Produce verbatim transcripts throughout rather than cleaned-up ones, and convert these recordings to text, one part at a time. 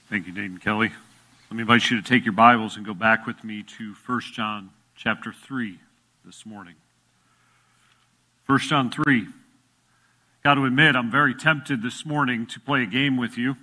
Thank you, Nathan Kelly. Let me invite you to take your Bibles and go back with me to First John chapter three this morning. First John three. Got to admit, I'm very tempted this morning to play a game with you.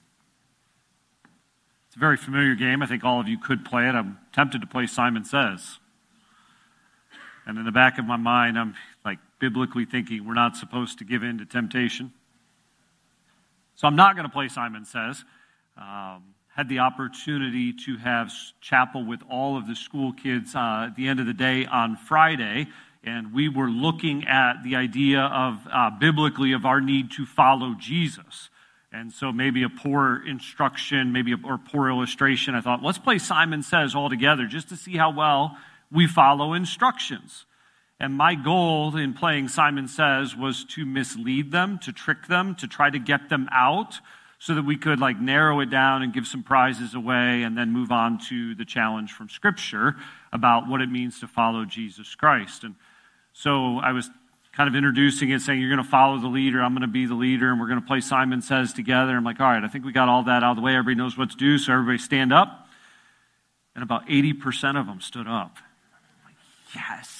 It's a very familiar game. I think all of you could play it. I'm tempted to play Simon Says. And in the back of my mind, I'm like biblically thinking we're not supposed to give in to temptation. So I'm not going to play Simon Says. Um, had the opportunity to have chapel with all of the school kids uh, at the end of the day on Friday, and we were looking at the idea of, uh, biblically, of our need to follow Jesus. And so maybe a poor instruction, maybe a or poor illustration, I thought, let's play Simon Says all together just to see how well we follow instructions. And my goal in playing Simon Says was to mislead them, to trick them, to try to get them out, so that we could like narrow it down and give some prizes away and then move on to the challenge from Scripture about what it means to follow Jesus Christ. And so I was kind of introducing it, saying you're going to follow the leader, I'm going to be the leader, and we're going to play Simon Says together. I'm like, all right, I think we got all that out of the way. Everybody knows what to do, so everybody stand up. And about eighty percent of them stood up. I'm like, yes.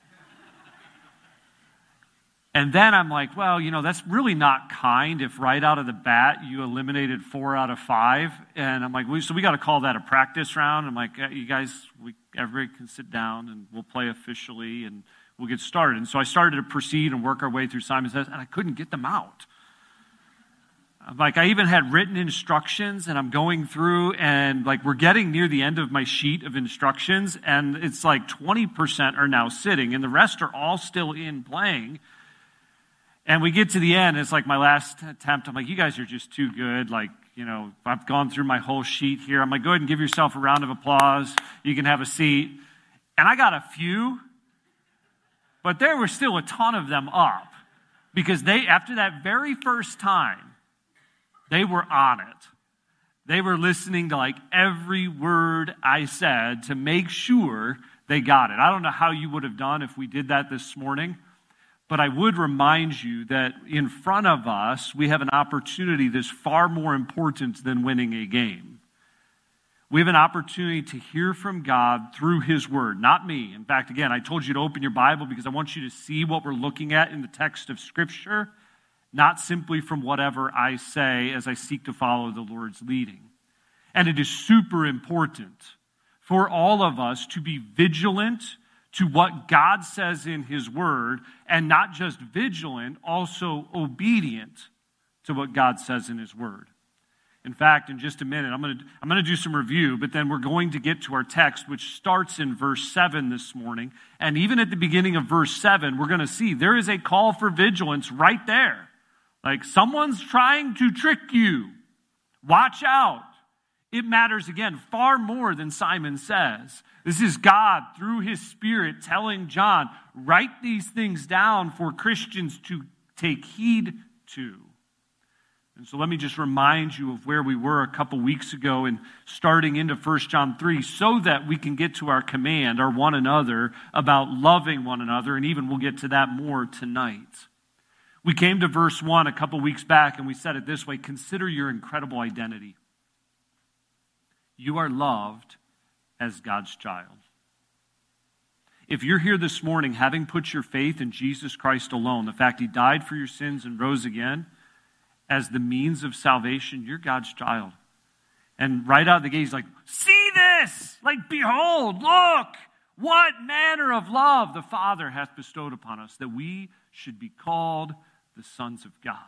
And then I'm like, well, you know, that's really not kind if right out of the bat you eliminated four out of five. And I'm like, we, so we got to call that a practice round. I'm like, you guys, we, everybody can sit down and we'll play officially and we'll get started. And so I started to proceed and work our way through Simon Says, and I couldn't get them out. I'm like, I even had written instructions, and I'm going through, and like we're getting near the end of my sheet of instructions, and it's like twenty percent are now sitting, and the rest are all still in playing. And we get to the end, it's like my last attempt. I'm like, you guys are just too good. Like, you know, I've gone through my whole sheet here. I'm like, go ahead and give yourself a round of applause. You can have a seat. And I got a few, but there were still a ton of them up because they, after that very first time, they were on it. They were listening to like every word I said to make sure they got it. I don't know how you would have done if we did that this morning. But I would remind you that in front of us, we have an opportunity that's far more important than winning a game. We have an opportunity to hear from God through His Word, not me. In fact, again, I told you to open your Bible because I want you to see what we're looking at in the text of Scripture, not simply from whatever I say as I seek to follow the Lord's leading. And it is super important for all of us to be vigilant to what God says in His Word, and not just vigilant, also obedient to what God says in His Word. In fact, in just a minute, I'm going to I'm going to do some review, but then we're going to get to our text, which starts in verse seven this morning. And even at the beginning of verse seven, we're going to see there is a call for vigilance right there. Like someone's trying to trick you. Watch out. It matters, again, far more than Simon Says. This is God, through His Spirit, telling John, write these things down for Christians to take heed to. And so let me just remind you of where we were a couple weeks ago and starting into First John three so that we can get to our command, our one another, about loving one another, and even we'll get to that more tonight. We came to verse one a couple weeks back and we said it this way, consider your incredible identity. You are loved as God's child. If you're here this morning having put your faith in Jesus Christ alone, the fact He died for your sins and rose again as the means of salvation, you're God's child. And right out of the gate, He's like, see this! Like, behold, look! What manner of love the Father hath bestowed upon us, that we should be called the sons of God.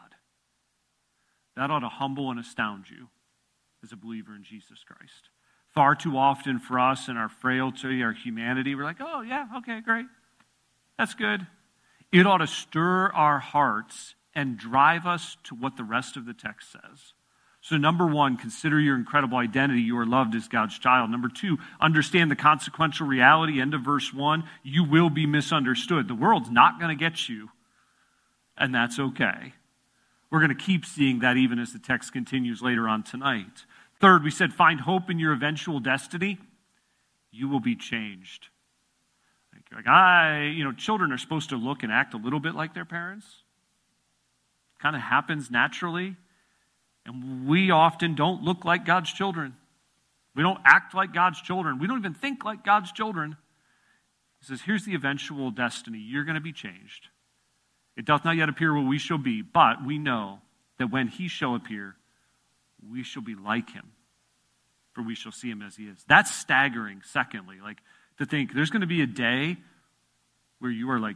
That ought to humble and astound you as a believer in Jesus Christ. Far too often for us in our frailty, our humanity, we're like, oh yeah, okay, great. That's good. It ought to stir our hearts and drive us to what the rest of the text says. So number one, consider your incredible identity. You are loved as God's child. Number two, understand the consequential reality. End of verse one, you will be misunderstood. The world's not going to get you, and that's okay. We're going to keep seeing that even as the text continues later on tonight. Third, we said, find hope in your eventual destiny. You will be changed. Like, I, you know, children are supposed to look and act a little bit like their parents. Kind of happens naturally. And we often don't look like God's children. We don't act like God's children. We don't even think like God's children. He says, here's the eventual destiny. You're going to be changed. It doth not yet appear what we shall be, but we know that when he shall appear, we shall be like him, for we shall see him as he is. That's staggering, secondly, like to think there's going to be a day where you are like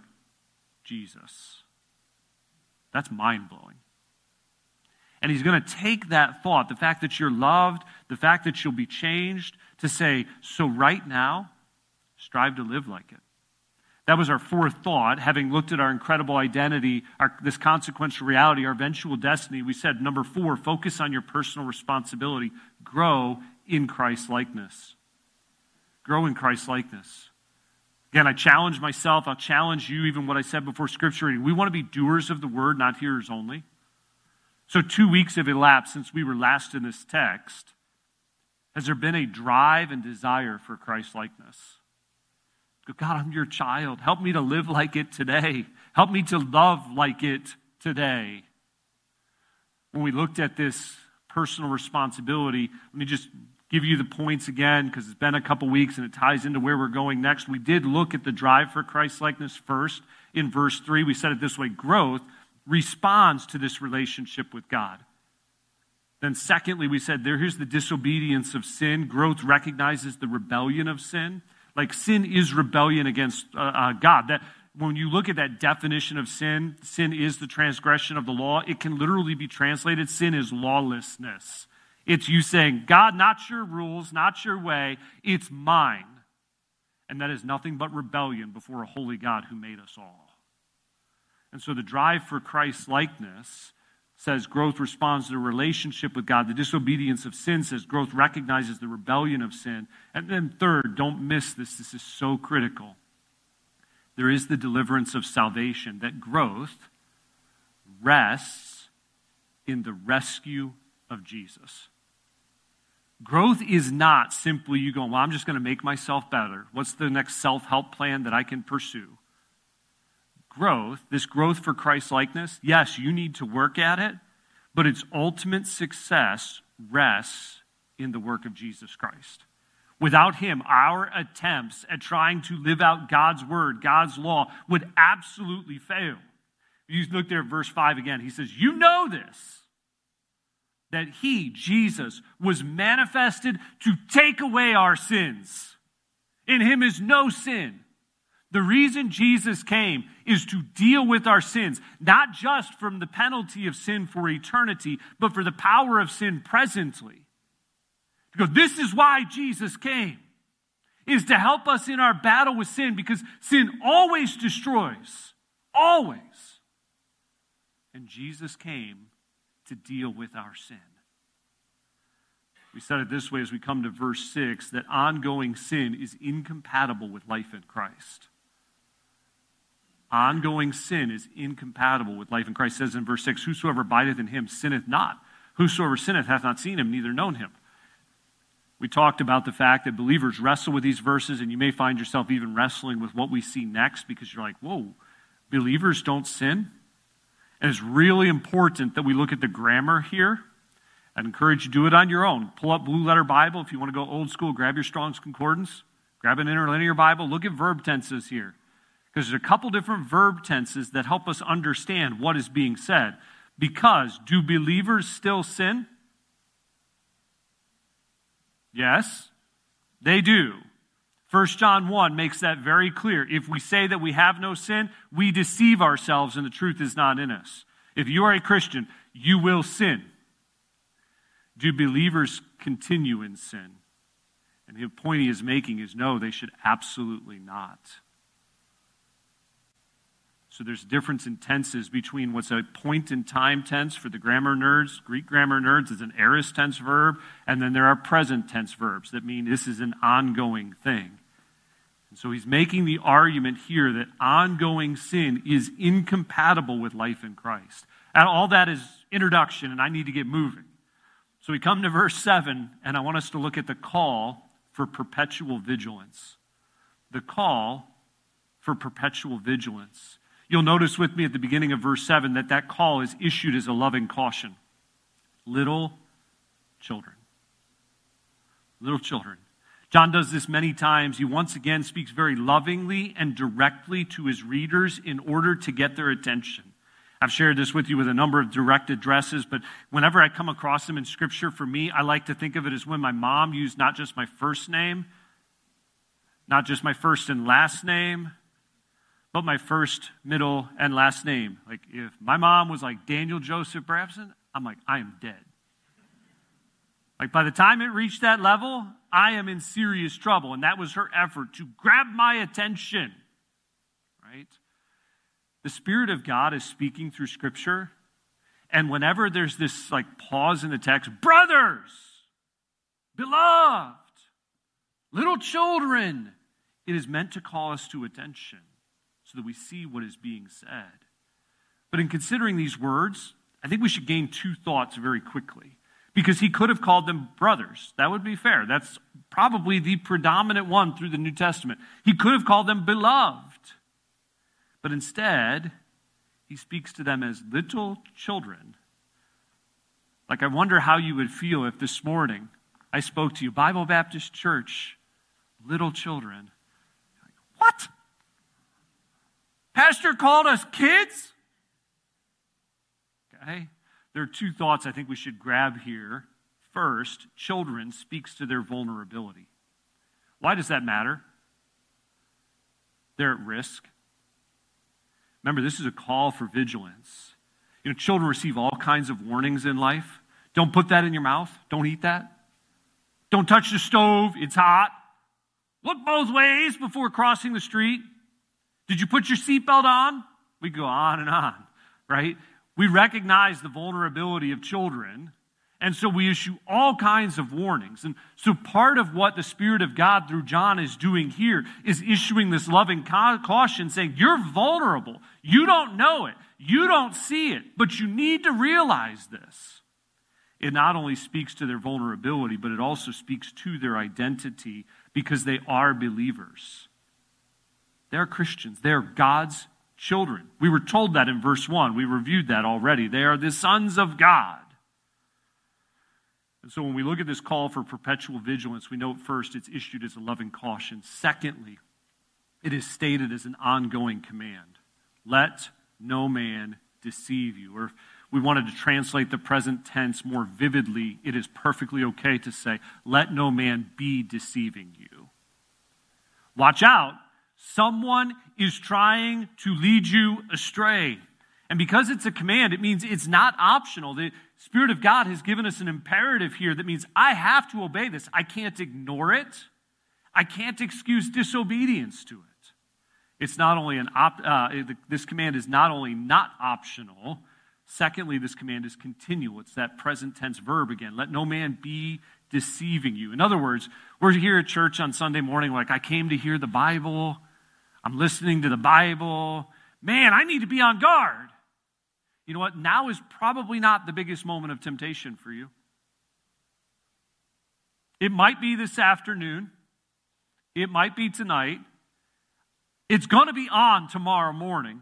Jesus. That's mind-blowing. And he's going to take that thought, the fact that you're loved, the fact that you'll be changed, to say, so right now, strive to live like it. That was our fourth thought. Having looked at our incredible identity, our, this consequential reality, our eventual destiny, we said, number four, focus on your personal responsibility. Grow in Christ's likeness. Grow in Christ's likeness. Again, I challenge myself. I'll challenge you, even what I said before Scripture reading. We want to be doers of the word, not hearers only. So two weeks have elapsed since we were last in this text. Has there been a drive and desire for Christ's likeness? God, I'm your child. Help me to live like it today. Help me to love like it today. When we looked at this personal responsibility, let me just give you the points again, because it's been a couple weeks and it ties into where we're going next. We did look at the drive for Christ's likeness first in verse three. We said it this way: growth responds to this relationship with God. Then secondly, we said there, here's the disobedience of sin. Growth recognizes the rebellion of sin. Like sin is rebellion against uh, uh, God. That when you look at that definition of sin, sin is the transgression of the law. It can literally be translated, sin is lawlessness. It's you saying, God, not your rules, not your way, it's mine. And that is nothing but rebellion before a holy God who made us all. And so the drive for Christ's likeness says growth responds to the relationship with God. The disobedience of sin says growth recognizes the rebellion of sin. And then third, don't miss this. This is so critical. There is the deliverance of salvation, that growth rests in the rescue of Jesus. Growth is not simply you going, well, I'm just going to make myself better. What's the next self-help plan that I can pursue? Growth, this growth for Christ's likeness, yes, you need to work at it, but its ultimate success rests in the work of Jesus Christ. Without him, our attempts at trying to live out God's word, God's law, would absolutely fail. You look there at verse five again. He says, you know this, that he, Jesus, was manifested to take away our sins. In him is no sin. The reason Jesus came is to deal with our sins, not just from the penalty of sin for eternity, but for the power of sin presently. To go, this is why Jesus came, is to help us in our battle with sin, because sin always destroys, always. And Jesus came to deal with our sin. We said it this way as we come to verse six, that ongoing sin is incompatible with life in Christ. Ongoing sin is incompatible with life in Christ. It says in verse six, whosoever abideth in him sinneth not. Whosoever sinneth hath not seen him, neither known him. We talked about the fact that believers wrestle with these verses, and you may find yourself even wrestling with what we see next, because you're like, whoa, believers don't sin? And it's really important that we look at the grammar here. I'd encourage you to do it on your own. Pull up Blue Letter Bible. If you want to go old school, grab your Strong's Concordance. Grab an interlinear Bible. Look at verb tenses here. Because there's a couple different verb tenses that help us understand what is being said. Because, do believers still sin? Yes, they do. First John one makes that very clear. If we say that we have no sin, we deceive ourselves and the truth is not in us. If you are a Christian, you will sin. Do believers continue in sin? And the point he is making is no, they should absolutely not. So there's a difference in tenses between what's a point-in-time tense for the grammar nerds. Greek grammar nerds is an aorist tense verb, and then there are present tense verbs that mean this is an ongoing thing. And so he's making the argument here that ongoing sin is incompatible with life in Christ. And all that is introduction, and I need to get moving. So we come to verse seven, and I want us to look at the call for perpetual vigilance. The call for perpetual vigilance. You'll notice with me at the beginning of verse seven that that call is issued as a loving caution. Little children. Little children. John does this many times. He once again speaks very lovingly and directly to his readers in order to get their attention. I've shared this with you with a number of direct addresses, but whenever I come across them in Scripture, for me, I like to think of it as when my mom used not just my first name, not just my first and last name, but my first, middle, and last name. Like, if my mom was like Daniel Joseph Brabson, I'm like, I am dead. Like, by the time it reached that level, I am in serious trouble. And that was her effort to grab my attention, right? The Spirit of God is speaking through Scripture. And whenever there's this like pause in the text, brothers, beloved, little children, it is meant to call us to attention so that we see what is being said. But in considering these words, I think we should gain two thoughts very quickly. Because he could have called them brothers. That would be fair. That's probably the predominant one through the New Testament. He could have called them beloved. But instead, he speaks to them as little children. Like, I wonder how you would feel if this morning I spoke to you, Bible Baptist Church, little children. Like, what? Pastor called us kids? Okay. There are two thoughts I think we should grab here. First, children speaks to their vulnerability. Why does that matter? They're at risk. Remember, this is a call for vigilance. You know, children receive all kinds of warnings in life. Don't put that in your mouth. Don't eat that. Don't touch the stove. It's hot. Look both ways before crossing the street. Did you put your seatbelt on? We go on and on, right? We recognize the vulnerability of children, and so we issue all kinds of warnings. And so part of what the Spirit of God through John is doing here is issuing this loving caution, saying, you're vulnerable. You don't know it. You don't see it, but you need to realize this. It not only speaks to their vulnerability, but it also speaks to their identity because they are believers. They're Christians. They're God's children. We were told that in verse one. We reviewed that already. They are the sons of God. And so when we look at this call for perpetual vigilance, we note first it's issued as a loving caution. Secondly, it is stated as an ongoing command. Let no man deceive you. Or if we wanted to translate the present tense more vividly, it is perfectly okay to say, let no man be deceiving you. Watch out. Someone is trying to lead you astray. And because it's a command, it means it's not optional. The Spirit of God has given us an imperative here that means I have to obey this. I can't ignore it. I can't excuse disobedience to it. It's not only an op- uh, this command is not only not optional. Secondly, this command is continual. It's that present tense verb again. Let no man be deceiving you. In other words, we're here at church on Sunday morning like, I came to hear the Bible. I'm listening to the Bible. Man, I need to be on guard. You know what? Now is probably not the biggest moment of temptation for you. It might be this afternoon. It might be tonight. It's going to be on tomorrow morning.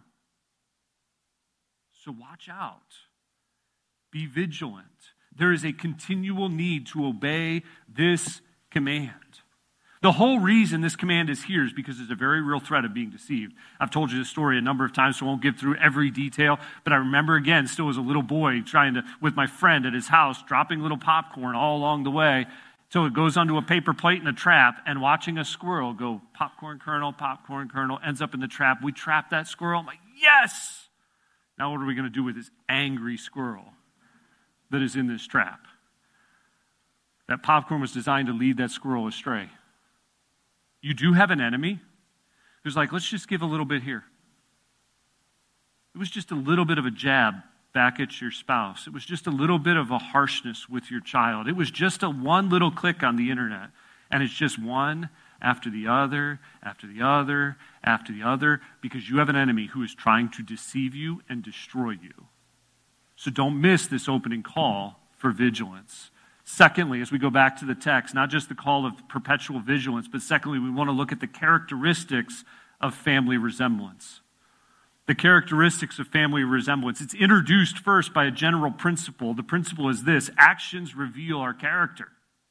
So watch out. Be vigilant. There is a continual need to obey this command. The whole reason this command is here is because there's a very real threat of being deceived. I've told you this story a number of times, so I won't give through every detail, but I remember again, still as a little boy, trying to, with my friend at his house, dropping little popcorn all along the way, so it goes onto a paper plate in a trap, and watching a squirrel go popcorn kernel, popcorn kernel, ends up in the trap. We trap that squirrel. I'm like, yes! Now what are we going to do with this angry squirrel that is in this trap? That popcorn was designed to lead that squirrel astray. You do have an enemy who's like, let's just give a little bit here. It was just a little bit of a jab back at your spouse. It was just a little bit of a harshness with your child. It was just a one little click on the internet. And it's just one after the other, after the other, after the other, because you have an enemy who is trying to deceive you and destroy you. So don't miss this opening call for vigilance. Secondly, as we go back to the text, not just the call of perpetual vigilance, but secondly, we want to look at the characteristics of family resemblance. The characteristics of family resemblance. It's introduced first by a general principle. The principle is this: actions reveal our character.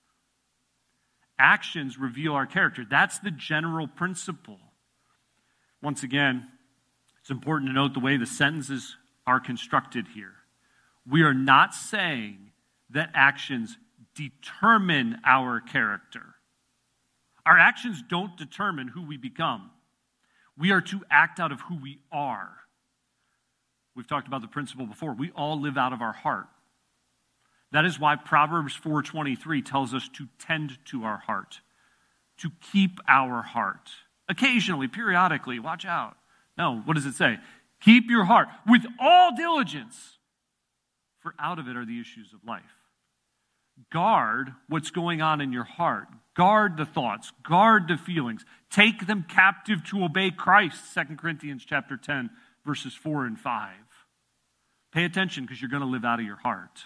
Actions reveal our character. That's the general principle. Once again, it's important to note the way the sentences are constructed here. We are not saying that actions determine our character. Our actions don't determine who we become. We are to act out of who we are. We've talked about the principle before. We all live out of our heart. That is why Proverbs four twenty-three tells us to tend to our heart, to keep our heart. Occasionally, periodically, watch out. No, what does it say? Keep your heart with all diligence, for out of it are the issues of life. Guard what's going on in your heart. Guard the thoughts. Guard the feelings. Take them captive to obey Christ, Second Corinthians chapter ten, verses four and five. Pay attention because you're going to live out of your heart.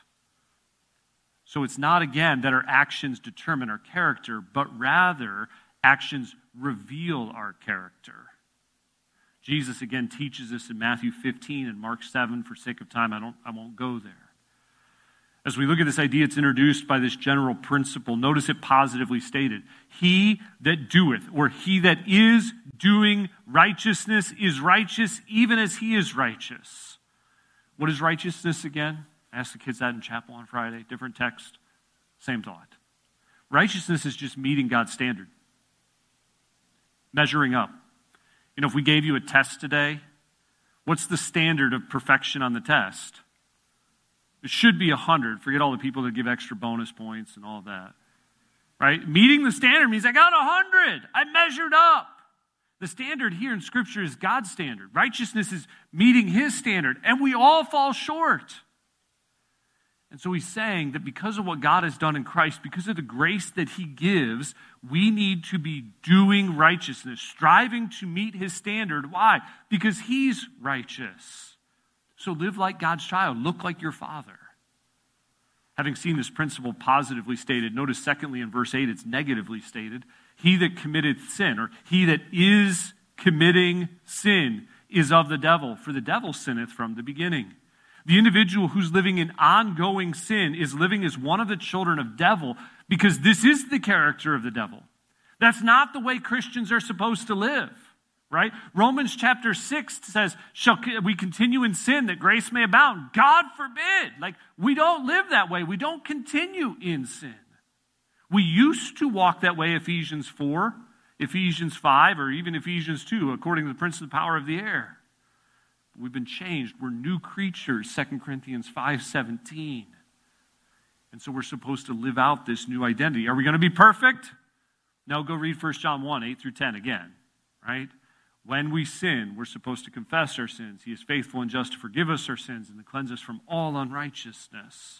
So it's not, again, that our actions determine our character, but rather actions reveal our character. Jesus, again, teaches us in Matthew fifteen and Mark seven. For sake of time, I, don't, I won't go there. As we look at this idea, it's introduced by this general principle. Notice it positively stated. He that doeth, or he that is doing righteousness is righteous even as he is righteous. What is righteousness again? I asked the kids that in chapel on Friday. Different text, same thought. Righteousness is just meeting God's standard. Measuring up. You know, if we gave you a test today, what's the standard of perfection on the test? It should be one hundred. Forget all the people that give extra bonus points and all of that. Right? Meeting the standard means I got one hundred. I measured up. The standard here in Scripture is God's standard. Righteousness is meeting His standard. And we all fall short. And so he's saying that because of what God has done in Christ, because of the grace that He gives, we need to be doing righteousness, striving to meet His standard. Why? Because He's righteous. So live like God's child. Look like your Father. Having seen this principle positively stated, notice secondly in verse eight, it's negatively stated. He that committeth sin, or he that is committing sin, is of the devil, for the devil sinneth from the beginning. The individual who's living in ongoing sin is living as one of the children of devil, because this is the character of the devil. That's not the way Christians are supposed to live. Right? Romans chapter six says, shall we continue in sin that grace may abound? God forbid. Like, we don't live that way. We don't continue in sin. We used to walk that way, Ephesians four, Ephesians five, or even Ephesians two, according to the prince of the power of the air. We've been changed. We're new creatures, Second Corinthians five seventeen. And so we're supposed to live out this new identity. Are we going to be perfect? No, go read First John one, eight through ten again. Right? When we sin, we're supposed to confess our sins. He is faithful and just to forgive us our sins and to cleanse us from all unrighteousness.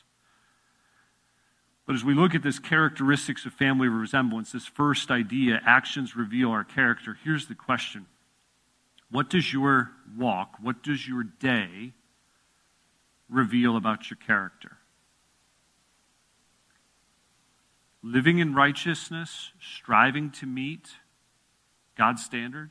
But as we look at this characteristics of family resemblance, this first idea, actions reveal our character, here's the question. What does your walk, what does your day reveal about your character? Living in righteousness, striving to meet God's standard?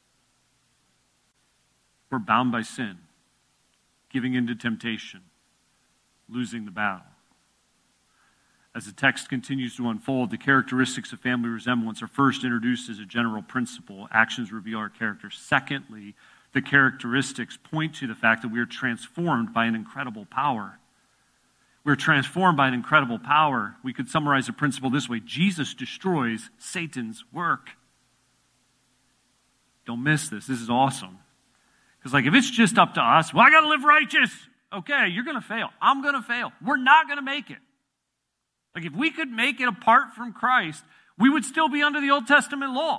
We're bound by sin, giving into temptation, losing the battle. As the text continues to unfold, the characteristics of family resemblance are first introduced as a general principle. Actions reveal our character. Secondly, the characteristics point to the fact that we are transformed by an incredible power. We're transformed by an incredible power. We could summarize the principle this way. Jesus destroys Satan's work. Don't miss this. This is awesome. Because like if it's just up to us, well, I got to live righteous. Okay, you're going to fail. I'm going to fail. We're not going to make it. Like if we could make it apart from Christ, we would still be under the Old Testament law.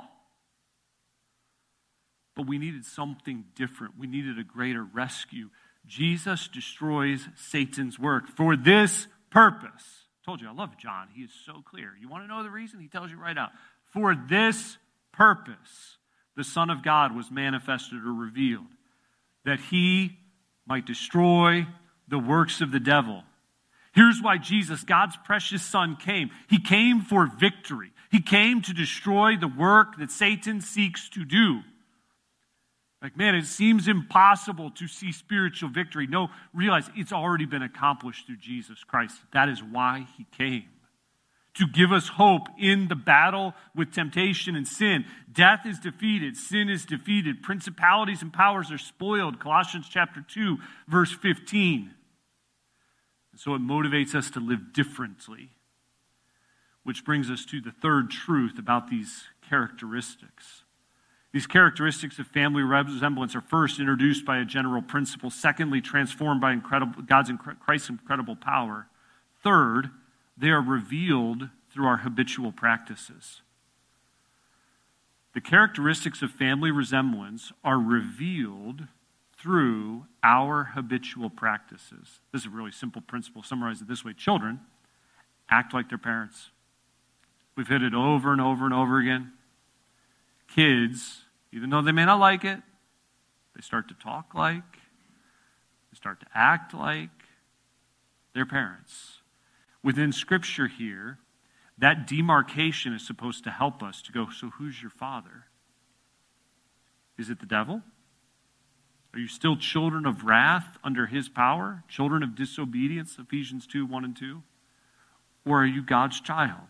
But we needed something different. We needed a greater rescue. Jesus destroys Satan's work for this purpose. I told you, I love John. He is so clear. You want to know the reason? He tells you right out. For this purpose, the Son of God was manifested or revealed, that He might destroy the works of the devil. Here's why Jesus, God's precious Son, came. He came for victory. He came to destroy the work that Satan seeks to do. Like, man, it seems impossible to see spiritual victory. No, realize it's already been accomplished through Jesus Christ. That is why he came. To give us hope in the battle with temptation and sin. Death is defeated. Sin is defeated. Principalities and powers are spoiled. Colossians chapter two, verse fifteen. And so it motivates us to live differently. Which brings us to the third truth about these characteristics. These characteristics of family resemblance are first introduced by a general principle. Secondly, transformed by incredible, God's Christ's incredible power. Third, they are revealed through our habitual practices. The characteristics of family resemblance are revealed through our habitual practices. This is a really simple principle. Summarize it this way. Children act like their parents. We've hit it over and over and over again. Kids, even though they may not like it, they start to talk like, they start to act like their parents. Within Scripture here, that demarcation is supposed to help us to go, so who's your father? Is it the devil? Are you still children of wrath under his power? Children of disobedience, Ephesians two, one and two? Or are you God's child?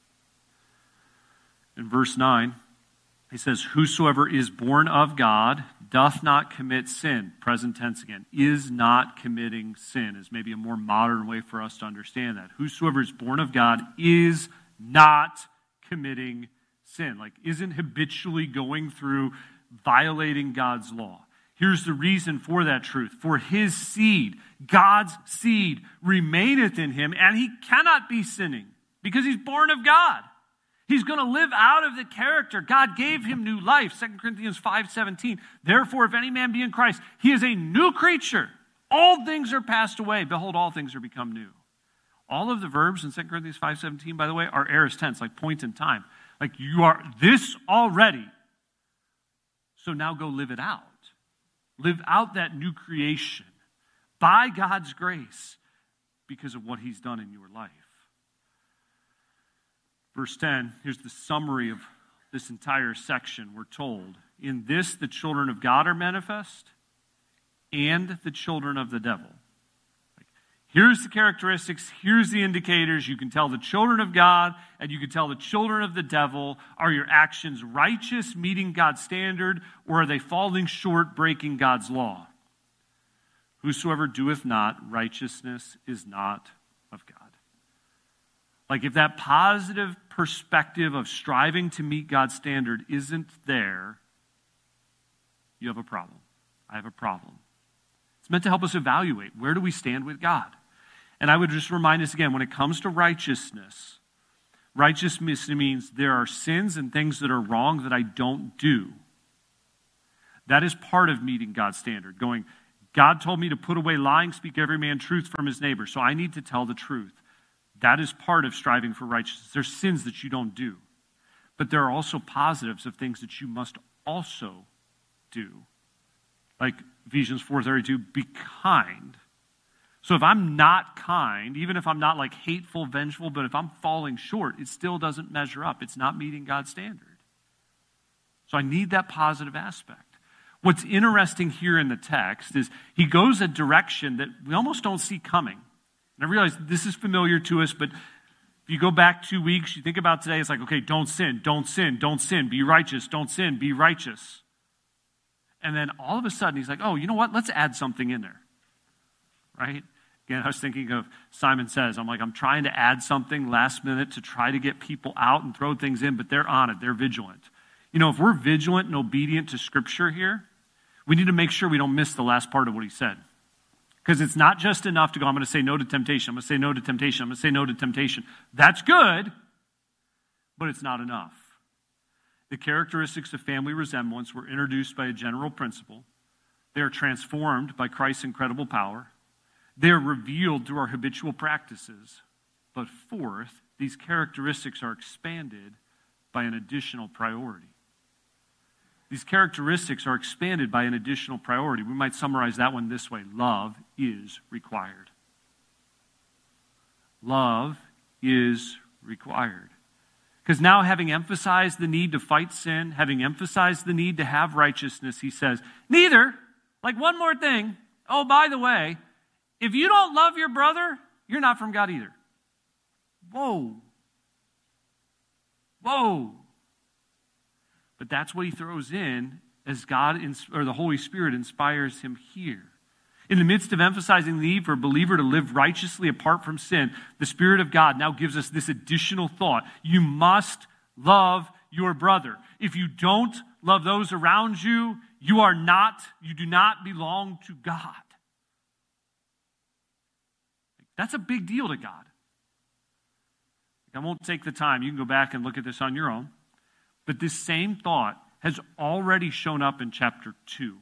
In verse nine, he says, whosoever is born of God doth not commit sin. Present tense again. Is not committing sin is maybe a more modern way for us to understand that. Whosoever is born of God is not committing sin. Like, isn't habitually going through violating God's law. Here's the reason for that truth. For his seed, God's seed, remaineth in him, and he cannot be sinning because he's born of God. He's going to live out of the character. God gave him new life. Second Corinthians five seventeen. Therefore, if any man be in Christ, he is a new creature. All things are passed away. Behold, all things are become new. All of the verbs in Second Corinthians five seventeen, by the way, are aorist tense, like point in time. Like, you are this already. So now go live it out. Live out that new creation by God's grace because of what he's done in your life. Verse ten, here's the summary of this entire section. We're told, in this the children of God are manifest and the children of the devil. Here's the characteristics, here's the indicators. You can tell the children of God and you can tell the children of the devil. Are your actions righteous, meeting God's standard, or are they falling short, breaking God's law? Whosoever doeth not, righteousness is not of God. Like, if that positive perspective of striving to meet God's standard isn't there, you have a problem. I have a problem. It's meant to help us evaluate, where do we stand with God? And I would just remind us again, when it comes to righteousness, righteousness means there are sins and things that are wrong that I don't do. That is part of meeting God's standard. Going, God told me to put away lying, speak every man truth from his neighbor, so I need to tell the truth. That is part of striving for righteousness. There's sins that you don't do. But there are also positives of things that you must also do. Like Ephesians four thirty-two, be kind. So if I'm not kind, even if I'm not like hateful, vengeful, but if I'm falling short, it still doesn't measure up. It's not meeting God's standard. So I need that positive aspect. What's interesting here in the text is he goes a direction that we almost don't see coming. And I realize this is familiar to us, but if you go back two weeks, you think about today, it's like, okay, don't sin, don't sin, don't sin, be righteous, don't sin, be righteous. And then all of a sudden, he's like, oh, you know what? Let's add something in there, right? Again, I was thinking of Simon Says. I'm like, I'm trying to add something last minute to try to get people out and throw things in, but they're on it. They're vigilant. You know, if we're vigilant and obedient to Scripture here, we need to make sure we don't miss the last part of what he said. Because it's not just enough to go, I'm going to say no to temptation. I'm going to say no to temptation. I'm going to say no to temptation. That's good, but it's not enough. The characteristics of family resemblance were introduced by a general principle. They are transformed by Christ's incredible power. They are revealed through our habitual practices. But fourth, these characteristics are expanded by an additional priority. These characteristics are expanded by an additional priority. We might summarize that one this way. Love is required. Love is required. Because now, having emphasized the need to fight sin, having emphasized the need to have righteousness, he says, neither, like one more thing, oh, by the way, if you don't love your brother, you're not from God either. Whoa. Whoa. But that's what he throws in as God or the Holy Spirit inspires him here. In the midst of emphasizing the need for a believer to live righteously apart from sin, the Spirit of God now gives us this additional thought. You must love your brother. If you don't love those around you, you are not, you do not belong to God. That's a big deal to God. I won't take the time. You can go back and look at this on your own. But this same thought has already shown up in chapter two.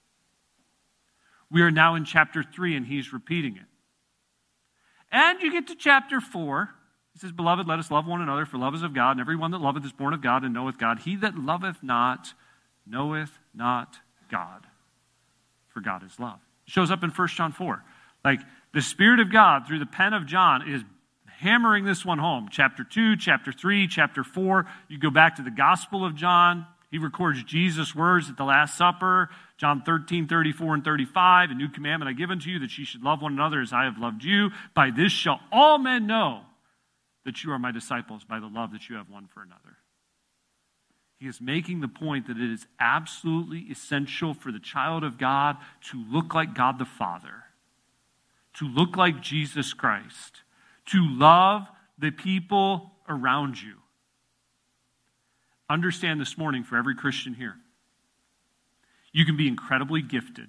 We are now in chapter three, and he's repeating it. And you get to chapter four. He says, beloved, let us love one another, for love is of God, and everyone that loveth is born of God and knoweth God. He that loveth not knoweth not God, for God is love. It shows up in First John four. Like, the Spirit of God, through the pen of John, is hammering this one home. Chapter two, chapter three, chapter four. You go back to the Gospel of John. He records Jesus' words at the Last Supper. John thirteen, thirty-four, and thirty-five. A new commandment I give unto you, that ye should love one another as I have loved you. By this shall all men know that you are my disciples, by the love that you have one for another. He is making the point that it is absolutely essential for the child of God to look like God the Father, to look like Jesus Christ, to love the people around you. Understand this morning, for every Christian here, you can be incredibly gifted.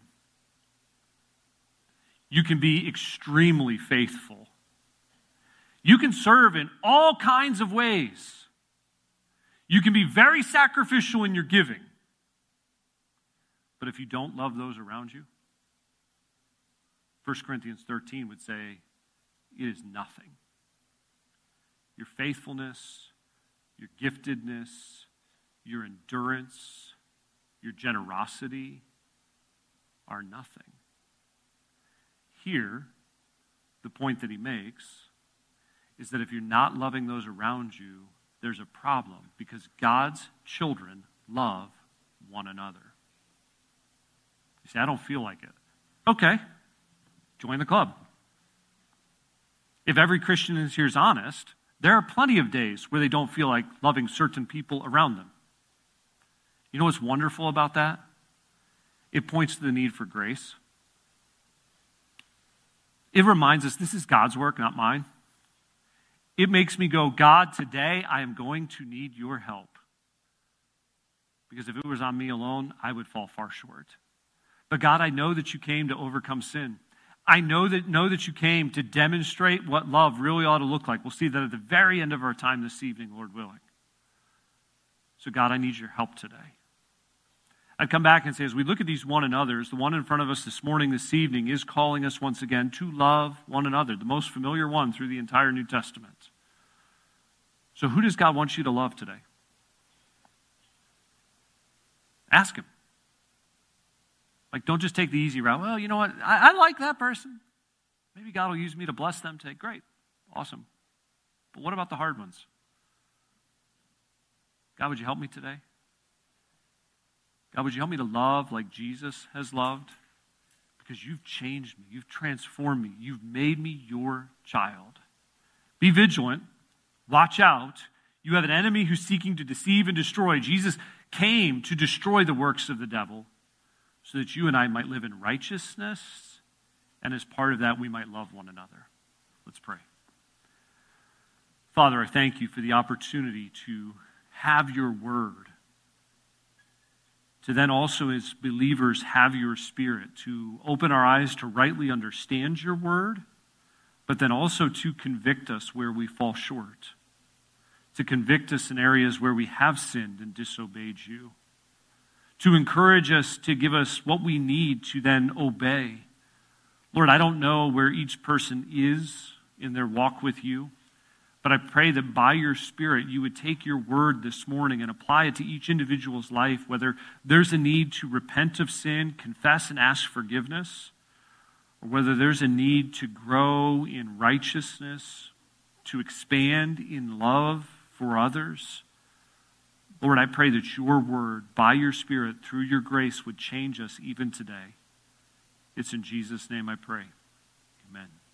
You can be extremely faithful. You can serve in all kinds of ways. You can be very sacrificial in your giving. But if you don't love those around you, First Corinthians thirteen would say, it is nothing. Your faithfulness, your giftedness, your endurance, your generosity are nothing. Here, the point that he makes is that if you're not loving those around you, there's a problem, because God's children love one another. You say, I don't feel like it. Okay, join the club. If every Christian in here is honest, there are plenty of days where they don't feel like loving certain people around them. You know what's wonderful about that? It points to the need for grace. It reminds us this is God's work, not mine. It makes me go, God, today I am going to need your help. Because if it was on me alone, I would fall far short. But God, I know that you came to overcome sin. I know that know that you came to demonstrate what love really ought to look like. We'll see that at the very end of our time this evening, Lord willing. So God, I need your help today. I'd come back and say, as we look at these one another's, the one in front of us this morning, this evening, is calling us once again to love one another, the most familiar one through the entire New Testament. So who does God want you to love today? Ask him. Like, don't just take the easy route. Well, you know what? I, I like that person. Maybe God will use me to bless them today. Great. Awesome. But what about the hard ones? God, would you help me today? God, would you help me to love like Jesus has loved? Because you've changed me. You've transformed me. You've made me your child. Be vigilant. Watch out. You have an enemy who's seeking to deceive and destroy. Jesus came to destroy the works of the devil so that you and I might live in righteousness, and as part of that, we might love one another. Let's pray. Father, I thank you for the opportunity to have your word, to then also as believers have your Spirit, to open our eyes to rightly understand your word, but then also to convict us where we fall short, to convict us in areas where we have sinned and disobeyed you, to encourage us, to give us what we need to then obey. Lord, I don't know where each person is in their walk with you, but I pray that by your Spirit you would take your word this morning and apply it to each individual's life, whether there's a need to repent of sin, confess and ask forgiveness, or whether there's a need to grow in righteousness, to expand in love for others. Lord, I pray that your word, by your Spirit, through your grace, would change us even today. It's in Jesus' name I pray. Amen.